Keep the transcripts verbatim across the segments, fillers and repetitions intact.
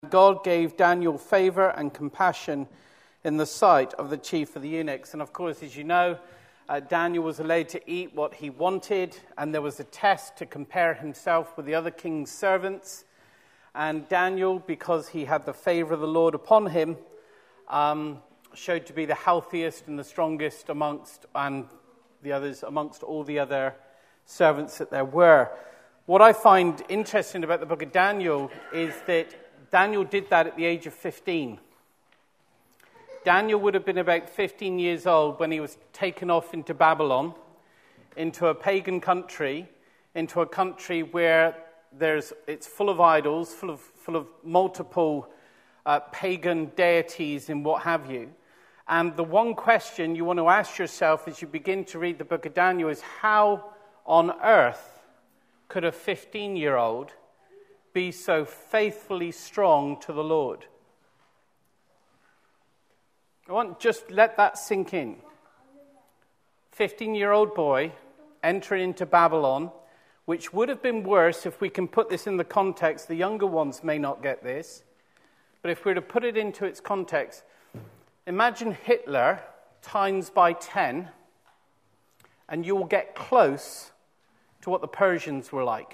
God gave Daniel favor and compassion in the sight of the chief of the eunuchs. And of course, as you know, uh, Daniel was allowed to eat what he wanted, and there was a test to compare himself with the other king's servants. And Daniel, because he had the favor of the Lord upon him, um, showed to be the healthiest and the strongest amongst and the others amongst all the other servants that there were. What I find interesting about the book of Daniel is that Daniel did that at the age of fifteen. Daniel would have been about fifteen years old when he was taken off into Babylon, into a pagan country, into a country where there's it's full of idols, full of full of multiple uh, pagan deities and what have you. And the one question you want to ask yourself as you begin to read the book of Daniel is, how on earth could a fifteen-year-old be so faithfully strong to the Lord? I want just let that sink in. fifteen-year-old boy entering into Babylon, which would have been worse if we can put this in the context. The younger ones may not get this, but if we were to put it into its context, imagine Hitler times by ten, and you will get close to what the Persians were like.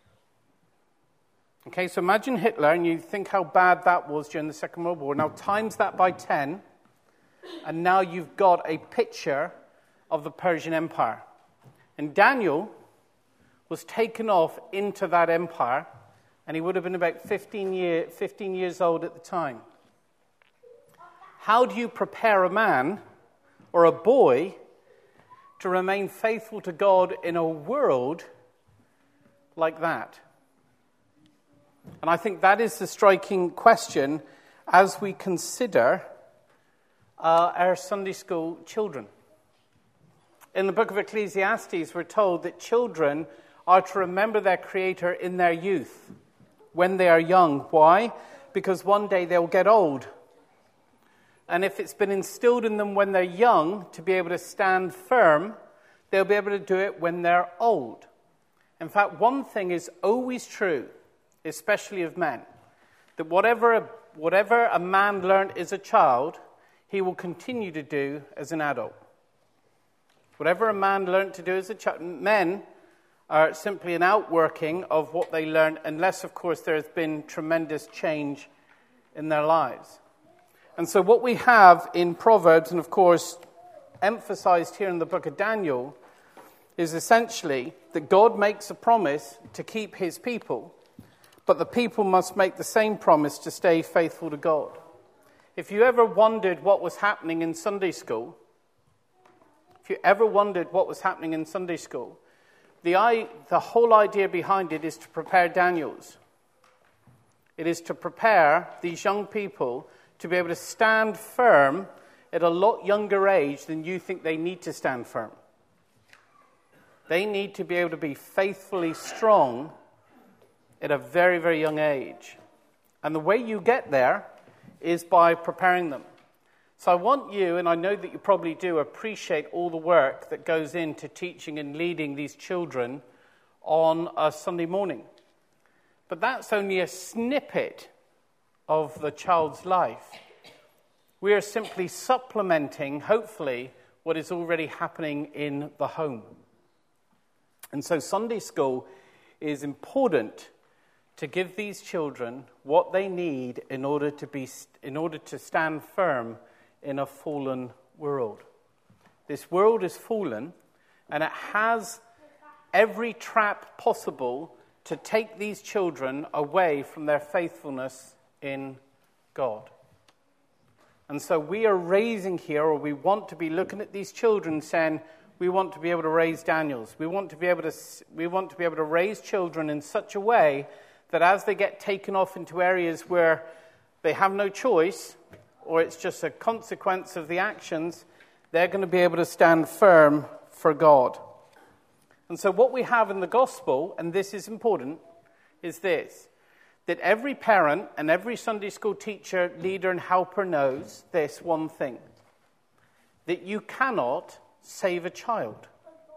Okay, so imagine Hitler, and you think how bad that was during the Second World War. Now times that by ten, and now you've got a picture of the Persian Empire. And Daniel was taken off into that empire, and he would have been about fifteen, year, fifteen years old at the time. How do you prepare a man or a boy to remain faithful to God in a world like that? And I think that is the striking question as we consider uh, our Sunday school children. In the book of Ecclesiastes, we're told that children are to remember their Creator in their youth, when they are young. Why? Because one day they'll get old. And if it's been instilled in them when they're young to be able to stand firm, they'll be able to do it when they're old. In fact, one thing is always true, especially of men, that whatever, whatever a man learned as a child, he will continue to do as an adult. Whatever a man learned to do as a child, men are simply an outworking of what they learned, unless, of course, there has been tremendous change in their lives. And so what we have in Proverbs, and of course emphasized here in the book of Daniel, is essentially that God makes a promise to keep his people, but the people must make the same promise to stay faithful to God. If you ever wondered what was happening in Sunday school, if you ever wondered what was happening in Sunday school, the, I, the whole idea behind it is to prepare Daniels. It is to prepare these young people to be able to stand firm at a lot younger age than you think they need to stand firm. They need to be able to be faithfully strong at a very, very young age. And the way you get there is by preparing them. So I want you, and I know that you probably do, appreciate all the work that goes into teaching and leading these children on a Sunday morning. But that's only a snippet of the child's life. We are simply supplementing, hopefully, what is already happening in the home. And so Sunday school is important to give these children what they need in order to be, in order to stand firm in a fallen world. This world is fallen, and it has every trap possible to take these children away from their faithfulness in God. And so we are raising here, or we want to be looking at these children saying, we want to be able to raise Daniels. We want to be able to we want to be able to raise children in such a way that as they get taken off into areas where they have no choice, or it's just a consequence of the actions, they're going to be able to stand firm for God. And so what we have in the gospel, and this is important, is this: that every parent and every Sunday school teacher, leader, and helper knows this one thing: that you cannot save a child.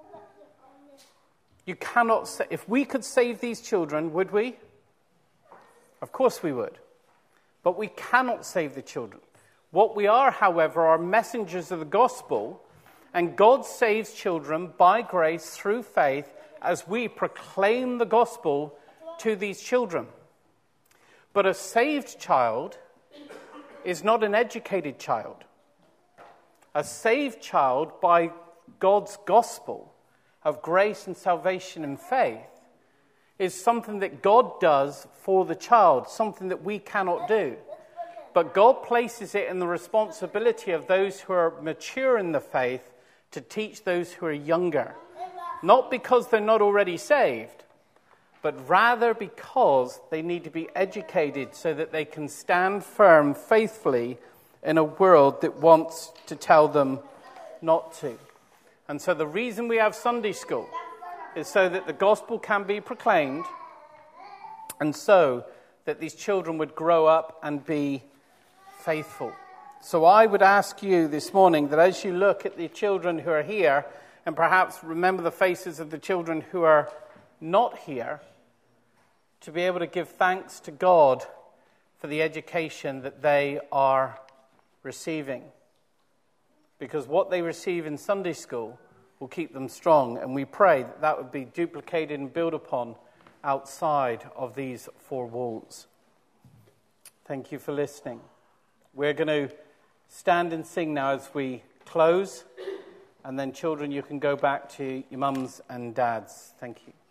You cannot sa- if we could save these children, would we? Of course we would. But we cannot save the children. What we are, however, are messengers of the gospel, and God saves children by grace through faith as we proclaim the gospel to these children. But a saved child is not an educated child. A saved child, by God's gospel of grace and salvation and faith, is something that God does for the child, something that we cannot do. But God places it in the responsibility of those who are mature in the faith to teach those who are younger. Not because they're not already saved, but rather because they need to be educated so that they can stand firm faithfully in a world that wants to tell them not to. And so the reason we have Sunday school is so that the gospel can be proclaimed, and so that these children would grow up and be faithful. So I would ask you this morning that as you look at the children who are here, and perhaps remember the faces of the children who are not here, to be able to give thanks to God for the education that they are receiving. Because what they receive in Sunday school will keep them strong, and we pray that that would be duplicated and built upon outside of these four walls. Thank you for listening. We're going to stand and sing now as we close, and then children, you can go back to your mums and dads. Thank you.